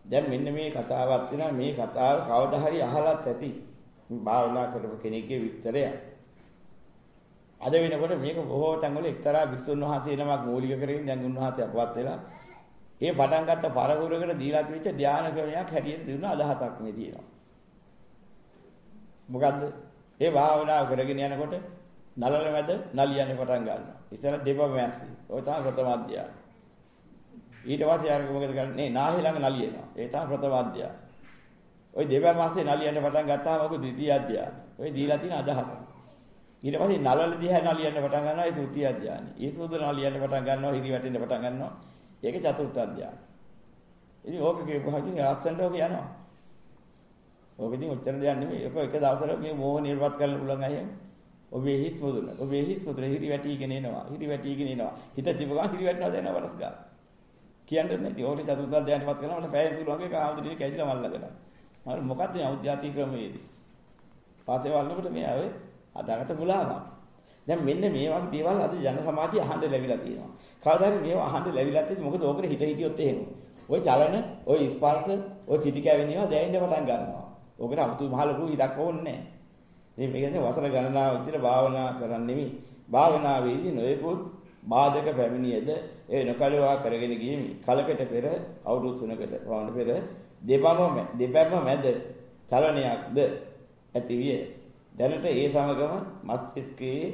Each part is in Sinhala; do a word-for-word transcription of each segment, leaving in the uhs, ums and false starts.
දැන් මෙන්න මේ කතාවක් තියෙනවා. මේ කතාව කවදා හරි අහලත් ඇති. භාවනා කරපු කෙනෙක්ගේ විස්තරයක්. අද වෙනකොට මේක බොහෝ තැන්වල එක්තරා විසුණු වහන්සේ නමක් මූලික කරගෙන දැන් උන්වහන්සේ අපවත් වෙලා ඒ පටන් ගත්ත පරපුරකට දීලා තිබිච්ච ධානය ක්‍රමයක් හැටියට දුන්න අදහසක් මේ තියෙනවා. මොකද්ද? ඒ භාවනාව කරගෙන යනකොට නලල මැද නලියන්නේ පටන් ගන්නවා. ඉතල දෙපම ඇස්සි. ඔය තමයි ප්‍රථම අධ්‍යාය. ඊට පස්සේ ආරක මොකද කරන්නේ? නාහි ළඟ නලියනවා. ඒ තමයි ප්‍රථම අධ්‍යාය. ඔය දෙපම ඇස්සේ නලියන්න පටන් ගත්තාම ඔක ද්විතීයි අධ්‍යාය. ඔය දීලා තියෙන අදහස. ඊට පස්සේ නලල දිහා නලියන්න පටන් ගන්නවා. ඒ තෘතීයි අධ්‍යාය. ඒ සුදුද නලියන්න පටන් ගන්නවා. හිරි වැටෙන්න පටන් ගන්නවා. ඒක චතුර්ථ අධ්‍යාය. ඉතින් ඕක කියපුවාම ලස්සනට ඕක යනවා. ඕක ඉතින් උත්තර දෙයක් නෙමෙයි. ඒක එක දවසක මේ මෝහ නිර්වත් කරන්න පුළුවන් අය. ඔබේ හිස් මුදුන. ඔබේ හිස් මුදුන හිරි වැටිගෙන එනවා. හිරි වැටිගෙන එනවා. හිත තිබුණා හිරි වැටෙනවා දැනව වරස් ගන්න. කියන්නේ නැති. ඕක චතුර්ථ අධ්‍යායනපත් කරනවා. මට පැය පුළුවන් එක ආමුදුනේ කැජිලා මල්ලකට. මම මොකක්ද මේ අවුද්‍යාති ක්‍රමයේදී. පාතේ වල්නකොට මේ ආවේ අදාගත මුලාවක්. දැන් මෙන්න මේ වගේ දේවල් අද ජන සමාජය අහන්න ලැබිලා තියෙනවා. කවදා හරි මේව අහන්න ලැබිලා තියෙන්නේ මොකද ඕකට හිත හිතියොත් එහෙම. ওই චලන, ওই ස්පර්ශ, ওই කිටි කැවෙනවා දැනෙන්න පටන් ගන්නවා. ඕකට අමුතු මහ ලොකු හිතක් ඕනේ නැහැ. ඉතින් මේ කියන්නේ වසර ගණනාව විතර භාවනා කරන්නේ නෙමෙයි. භාවනාවේදී නොයෙකුත් බාධක පැමිණියද ඒ නොකලවා කරගෙන ගියමි. කලකට පෙර අවුරුදු තුනකට වවන පෙර දෙපම දෙපැම මැද චලනයක්ද ඇතිවිය. දැනට ඒ සමගම මස්තිෂ්කයේ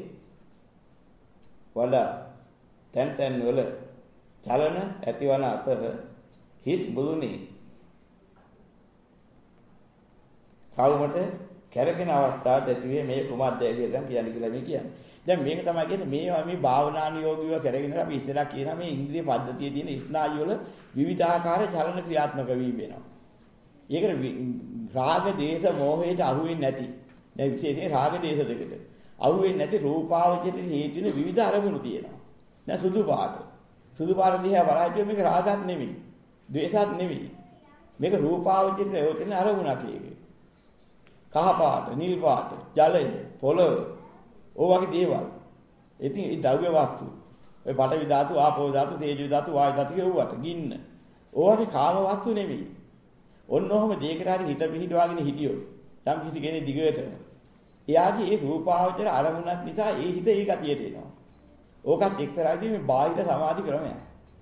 වඩා තැන් තැන් වල චලන ඇතිවන අතර හිත බුදුනේ කවුමට කැරකෙන අවස්ථාවක් ඇතිවේ මේ කුමද්ද කියලා කියන්නේ කියලා මේ කියන්නේ. දැන් මේක තමයි කියන්නේ මේවා මේ භාවනානුයෝගීව කරගෙන අපි ඉස්සරහ කියන මේ ඉන්ද්‍රිය පද්ධතියේ තියෙන ස්නායු වල විවිධාකාර චලන ක්‍රියාත්මක වීම වෙනවා. ඒකට රාග, දේශ, මෝහයට අහු වෙන්නේ නැති. දැන් විශේෂයෙන් රාග, දේශ දෙකට අහු වෙන්නේ නැති රූපාවචරයට හේතු වෙන විවිධ අරමුණු තියෙනවා. දැන් සුදු පාට. සුදු පාට දිහා බලහිටියොත් මේක රාගත් නෙමෙයි. ද්වේෂත් නෙමෙයි. මේක රූපාවචරයට හේතුන අරමුණක් ඒකේ. කහ පාට, නිල් පාට, ජලය, පොළොව, ඕ වගේ දේවල්. ඉතින් මේ ද්‍රව්‍ය වස්තු, ඔය පඨවි ධාතු, ආපෝ ධාතු, තේජෝ ධාතු, වායු ධාතු කියුවට ගින්න. ඕවා මේ කාම වස්තු නෙමෙයි. ඔන්න ඔහම දෙයකට හරි හිත පිහිටවාගෙන හිටියොත් යම් කිසි කෙනෙක් දිගට එයාගේ ඒ රූපාවචර අරමුණක් නිසා ඒ හිත ඒ ගතියට එනවා. ඕකත් එක්තරාදී මේ බාහිර සමාධි ක්‍රමයක්.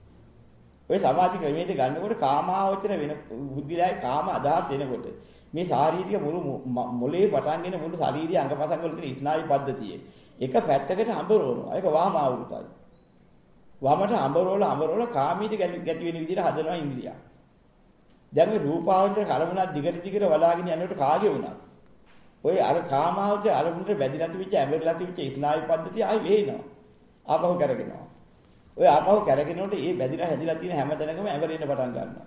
ඔය සමාධි ක්‍රමයට ගන්නකොට කාමාවචර වෙන බුද්ධිලයි කාම අදහස් එනකොට මේ ශාරීරික මුළු මොලේ පටන්ගෙන මුළු ශාරීරික අංගපසංග වල තියෙන ස්නායු පද්ධතිය එක පැත්තකට හඹරවනවා. ඒක වාම ආවෘතයි. වමට හඹරවල හඹරවල කාමීට ගැටි වෙන විදිහට හදනවා ඉන්ද්‍රිය. දැන් මේ රූපාවචර කලමුණක් දිගට දිගට වලාගෙන යනකොට කාගේ වුණා. ඔය අර කාමාවචර අරමුණට වැදිලා තිබිච්ච ඇඹරලා තිබිච්ච ස්නායු පද්ධතිය ආයි වේනවා. ආපහු කරගෙනවා. ඔය ආපහු කරගෙනකොට මේ වැදිලා හැදිලා තියෙන හැම තැනකම ඇඹරෙන්න පටන් ගන්නවා.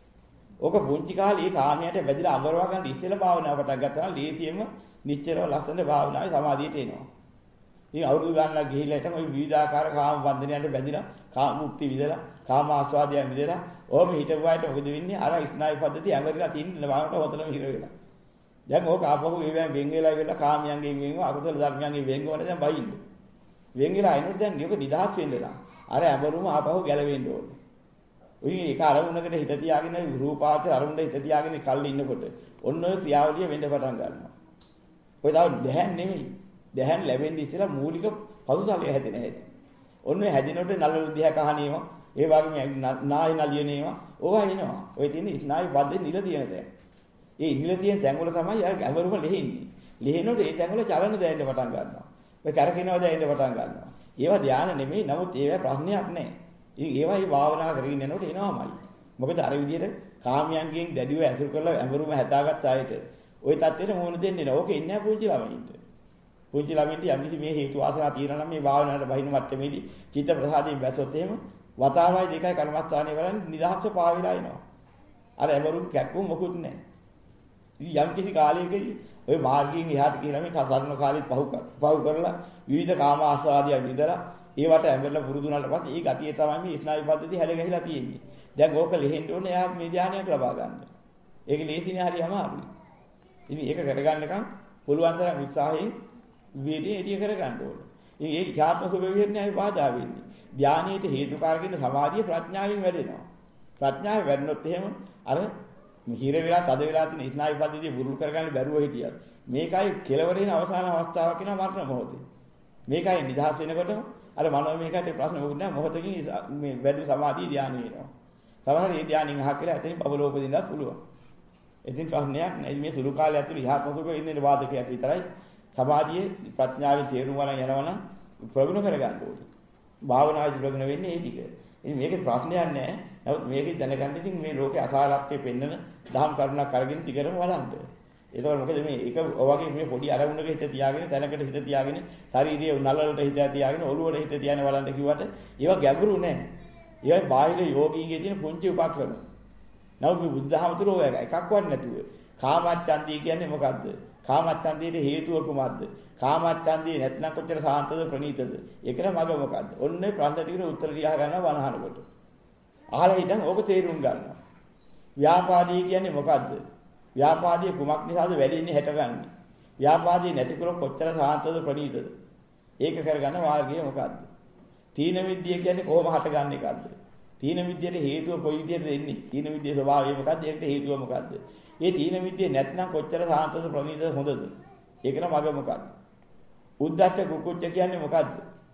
ඕක පුංචි කාලේ ඒ කාමයට වැදිලා අඹරවා ගන්න ඉස්සෙල්ලා භාවනාව පටන් ගත්තා නම් ලේසියෙම නිශ්චලව ලස්සන භාවනාවේ සමාධියට එනවා. ඉතින් අවුරුදු ගණනක් ගිහිල්ලා හිටන් ওই විවිධාකාර කාම බන්ධනයන්ට බැඳිලා කාම මුක්ති විදලා කාම ආස්වාදයන් විදලා ඕම හිටපුවාට මොකද වෙන්නේ? අර ස්නායු පද්ධතිය ඇඹරිලා තියෙන වාමට හොතලම හිර වෙලා. දැන් ඕක ආපහු ඒවෙන් වෙන් වෙලා වෙලා කාමයන්ගෙන් වෙන්ව අකුසල ධර්මයන්ගෙන් වෙන් වෙන දැන් බයින්න. වෙන් වෙලා අයිනොත් දැන් නියක නිදහස් වෙන්න ලා. අර ඇඹරුම ආපහු ගැලවෙන්න ඕනේ. ඔය එක අරමුණකට හිත තියාගෙන රූපාවචර අරමුණට හිත තියාගෙන කල්ලි ඉන්නකොට ඔන්න ඔය ක්‍රියාවලිය වෙන්න පටන් ගන්නවා. ඔය තව දැහන් නෙමෙයි. දැහන් ලැබෙන්නේ ඉස්සෙල්ලා මූලික පසුතලය හැදෙන හැටි. ඔන්න ඔය හැදිනකොට නලල දිහා කහනේවා, ඒ වගේම නායි නලියනේවා, ඕවා එනවා. ඔය තියෙන ස්නායු බද්ධේ නිල තියෙන තැන. ඒ නිල තියෙන තැන් වල තමයි අර ගැඹුරුම ලෙහෙන්නේ. ලෙහෙනකොට ඒ තැන් වල චලන දැනෙන්න පටන් ගන්නවා. ඔය කරකිනවා දැනෙන්න පටන් ගන්නවා. ඒවා ධානය නෙමෙයි. නමුත් ඒවා ප්‍රශ්නයක් නෑ. ඉතින් ඒවා මේ භාවනා කරගෙන යනකොට එනවාමයි. මොකද අර විදිහට කාමයන්ගෙන් දැඩිව ඇසුරු කරලා ඇඹරුම හැදාගත්ත අයට ওই தත්ත්වෙට මොන දෙන්නේ නැහැ. ඕක ඉන්නේ නැහැ පුංචි ළමයින්ට. පුංචි ළමයින්ට යම් කිසි මේ හේතු වාසනා තියෙනවා නම් මේ භාවනාවට බහින මට්ටමේදී චිත්ත ප්‍රසාදයෙන් බැසොත් එහෙම වතාවයි දෙකයි කර්මස්ථානේ වරන් නිදහස්ව පාවිලා එනවා. අර ඇඹරුම් කැක්කුම් මොකුත් නැහැ. ඉතින් යම් කිසි කාලයකදී ওই මාර්ගයෙන් එහාට කියලා මේ කසරණ කාලෙත් පහු කර පහු කරලා විවිධ කාම ආස්වාදියා විඳලා ඒවට ඇඹරලා පුරුදු වුණාට පස්සේ ඒ ගතිය තමයි මේ ස්නායු පද්ධතිය හැල ගැහිලා තියෙන්නේ. දැන් ඕක ලෙහෙන්න ඕනේ එයා මේ ධානයක් ලබා ගන්න. ඒක ලේසිනේ හරි අමාරුයි. ඉතින් ඒක කරගන්නකම් පුළුවන් තරම් උත්සාහයෙන් වීර්යය එළිය කරගන්න ඕනේ. ඉතින් ඒ ඛාත්ම සුභ විහරණයයි බාධා වෙන්නේ. ධානයේට හේතුකාරකින් සමාධිය ප්‍රඥාවෙන් වැඩෙනවා. ප්‍රඥාව වැඩනොත් එහෙම අර හිර වෙලා තද වෙලා තියෙන ස්නායු පද්ධතිය බුරුල් කරගන්න බැරුව හිටියත් මේකයි කෙලවරින් අවසාන අවස්ථාවක් කියන මරණ මොහොතේ. මේකයි නිදහස් වෙනකොටම අර මනෝ මේකට ප්‍රශ්න මොකුත් නැහැ මොහොතකින් මේ වැඩි සමාධිය ධානය වෙනවා. සමහර මේ ධානයෙන් අහ කියලා එතනින් බබල උපදින්නත් පුළුවන්. ඉතින් ප්‍රශ්නයක් නෑ මේ සුළු කාලය ඇතුළේ යහ පොසුක ඉන්නේ වාදකයක් විතරයි. සමාධියේ ප්‍රඥාවේ තේරුම වලින් යනවනම් ප්‍රගුණ කරගන්න ඕනේ. භාවනාවේ ප්‍රගුණ වෙන්නේ ඒ ටික. ඉතින් මේකේ ප්‍රශ්නයක් නෑ. නමුත් මේකේ දැනගන්න ඉතින් මේ ලෝකේ අසාරත්වයේ පෙන්නන දහම් කරුණක් අරගෙන ටිකටම වළංගු. ඒතකොට මොකද මේ එක වගේ මේ පොඩි අරමුණක හිත තියාගෙන තැනකට හිත තියාගෙන ශාරීරිය නලලට හිත තියාගෙන ඔළුවට හිත තියාගෙන වළඳ කිව්වට ඒවා ගැඹුරු නෑ. ඒවයි බාහිර යෝගීන්ගේ තියෙන පුංචි උපක්‍රම. නමුත් මේ බුද්ධහම තුල ඔය එකක්වත් නැතුව කාමච්ඡන්දිය කියන්නේ මොකද්ද? කාමච්ඡන්දියේ හේතුව කුමක්ද? කාමච්ඡන්දිය නැත්නම් කොච්චර සාන්තද ප්‍රණීතද? ඒකන මග මොකද්ද? ඔන්නේ ප්‍රශ්න ටිකට උත්තර ලියා ගන්නවා වනහනකොට. අහලා හිටන් ඕක තේරුම් ගන්නවා. ව්‍යාපාදී කියන්නේ මොකද්ද? ව්‍යාපාදී කුමක් නිසාද වැඩින්නේ හැටගන්නේ? ව්‍යාපාදී නැතිකොට කොච්චර සාන්තද ප්‍රණීතද? ඒක කරගන්න මාර්ගය මොකද්ද? තීන විද්‍ය කියන්නේ කොහොම හටගන්න එකක්ද? තීන විද්‍යාවේ හේතුව කොයි විදිහටද එන්නේ? තීන විද්‍යාවේ ස්වභාවය මොකද්ද? ඒකට හේතුව මොකද්ද? ඒ තීන විද්‍යාවේ නැත්නම් කොච්චර සාන්තද ප්‍රණීතද හොඳද? ඒකන මග මොකද්ද? උද්දච්ච කුකුච්ච කියන්නේ මොකද්ද?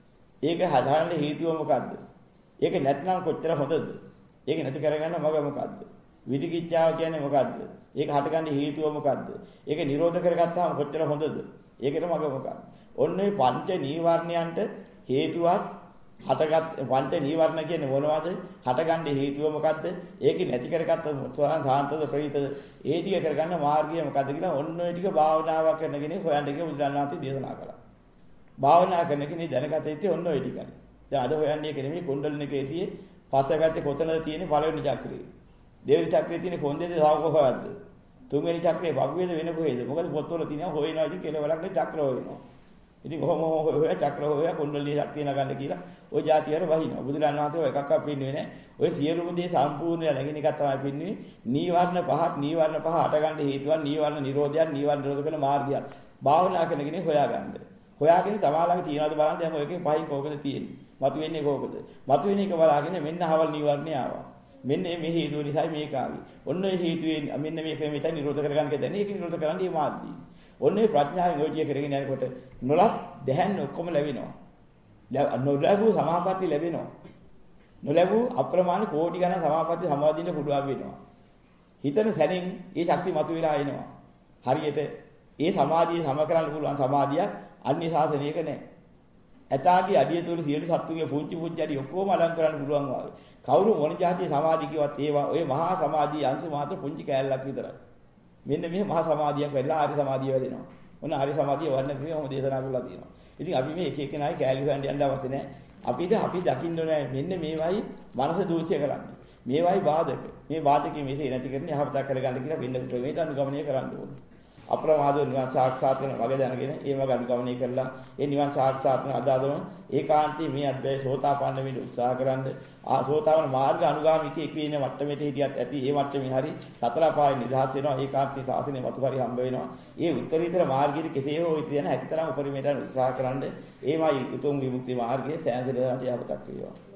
ඒක හදාගන්න හේතුව මොකද්ද? ඒක නැත්නම් කොච්චර හොඳද? ඒක නැති කරගන්න මග මොකද්ද? විදිකිච්ඡාව කියන්නේ මොකද්ද? ඒක හටගන්න හේතුව මොකද්ද? ඒක නිරෝධ කරගත්තාම කොච්චර හොඳද? ඒකට මග මොකක්ද? ඔන්න ඔය පංච නීවරණයන්ට හේතුවක් හටගත් පංච නීවරණ කියන්නේ මොනවද? හටගන්න හේතුව මොකද්ද? ඒක නැති කරගත්ත සෝරන් සාන්තද ප්‍රීතද? ඒ ටික කරගන්න මාර්ගය මොකද්ද කියලා ඔන්න ඔය ටික භාවනාවක් කරන කෙනෙක් හොයන්න ගිය බුදුරණාහි දේශනා කළා. භාවනා කරන කෙනෙක් දැනගත යුත්තේ ඔන්න ඔය ටිකයි. දැන් අද හොයන්නේ කෙනෙක් කුණ්ඩලිනිකේ තියෙන්නේ පස්සපැත්තේ කොතනද තියෙන්නේ පළවෙනි චක්‍රේ. දෙවෙනි චක්‍රේ තියෙන්නේ කොන්දේද සාව කොහොමද? තුන්වෙනි චක්‍රේ වගුවේද වෙන කොහෙද? මොකද පොත්වල තියෙනවා හොයනවා ඉතින් කෙලවරක් නේ චක්‍ර හොයනවා. ඉතින් කොහොම හොය චක්‍ර හොය කුණ්ඩලිය ශක්තිය නගන්න කියලා ওই જાතියර වහිනවා. බුදුරණන් වහන්සේ ඔය එකක්වත් පින්නේ නැහැ. ඔය සියලුම දේ සම්පූර්ණ නැගින එක තමයි පින්නේ. නීවරණ පහක් නීවරණ පහ අටගන්න හේතුවක් නීවරණ නිරෝධයක් නීවරණ නිරෝධ කරන මාර්ගයක්. භාවනා කරන කෙනෙක් හොයාගන්න. හොයාගෙන තමාලගේ තියනවාද බලන්න දැන් ඔයකේ පහින් කෝකද තියෙන්නේ. මතුවෙන්නේ කෝකද? මතුවෙන එක බලාගෙන මෙන්න හවල් නීවරණේ ආවා. මෙන්න මේ හේතුව නිසා මේක ආවි. ඔන්න ඔය හේතුවේ මෙන්න මේ ක්‍රමයට නිරෝධ කරගන්න කියලා දැන් ඒක නිරෝධ කරන්නේ මාර්ගය. ඔන්න ඔය ප්‍රඥාවෙන් ඔය ජීය කරගෙන යනකොට නොලක් දැහැන්න ඔක්කොම ලැබෙනවා. නොලැබූ සමාපatti ලැබෙනවා. නොලැබූ අප්‍රමාණ කෝටි ගණන් සමාපatti සමාදින්න පුළුවන් වෙනවා. හිතන තැනින් ඒ ශක්තිය මතුවලා එනවා. හරියට ඒ සමාධිය සම කරන්න පුළුවන් සමාධියක් අන්‍ය සාසනයක නැහැ. ඇතාගේ අඩිය තුල සියලු සත්තුගේ පුංචි පුංචි අඩිය ඔක්කොම අලං කරන්න පුළුවන් වාගේ. කවුරු මොන જાතිය සමාධි කිව්වත් ඒවා ඔය මහා සමාධිය අංශු මාත්‍ර පුංචි කෑල්ලක් විතරයි. මෙන්න මේ මහා සමාධියක් වෙලා ආරි සමාධිය වෙදෙනවා. ඔන්න ආරි සමාධිය වර්ණ ක්‍රියාවම දේශනා කරලා තියෙනවා. ඉතින් අපි මේ එක එක නායි කෑලි හොයන්න යන්න අවශ්‍ය නැහැ. අපිට අපි දකින්න ඕනේ මෙන්න මේවයි මනස දූෂ්‍ය කරන්නේ. මේවයි බාධක. මේ බාධකේ මේසේ නැති කරන්නේ යහපත කරගන්න කියලා වෙන්න ක්‍රමයට අනුගමනය කරන්න ඕනේ. අප්‍රමාදව නිවන් සාක්ෂාත් කරන වගේ දැනගෙන ඒ වගේ අනුගමනය කරලා ඒ නිවන් සාක්ෂාත් කරන අදාදම ඒකාන්තී මේ අධ්‍යය සෝතාපන්න වෙන්න උත්සාහ කරන්න ආ සෝතාපන්න මාර්ග අනුගාමිකේ එක වෙන මට්ටමට හිටියත් ඇති ඒ මට්ටමේ හරි සතර පාය නිදහස් වෙනවා ඒකාන්තී සාසනේ වතු හරි හම්බ වෙනවා ඒ උත්තරීතර මාර්ගයේ කෙසේ හෝ ඉතින හැකිතරම් උපරිමයට උත්සාහ කරන්න ඒමයි උතුම් විමුක්ති මාර්ගයේ සෑම දෙයකට යහපතක් වේවා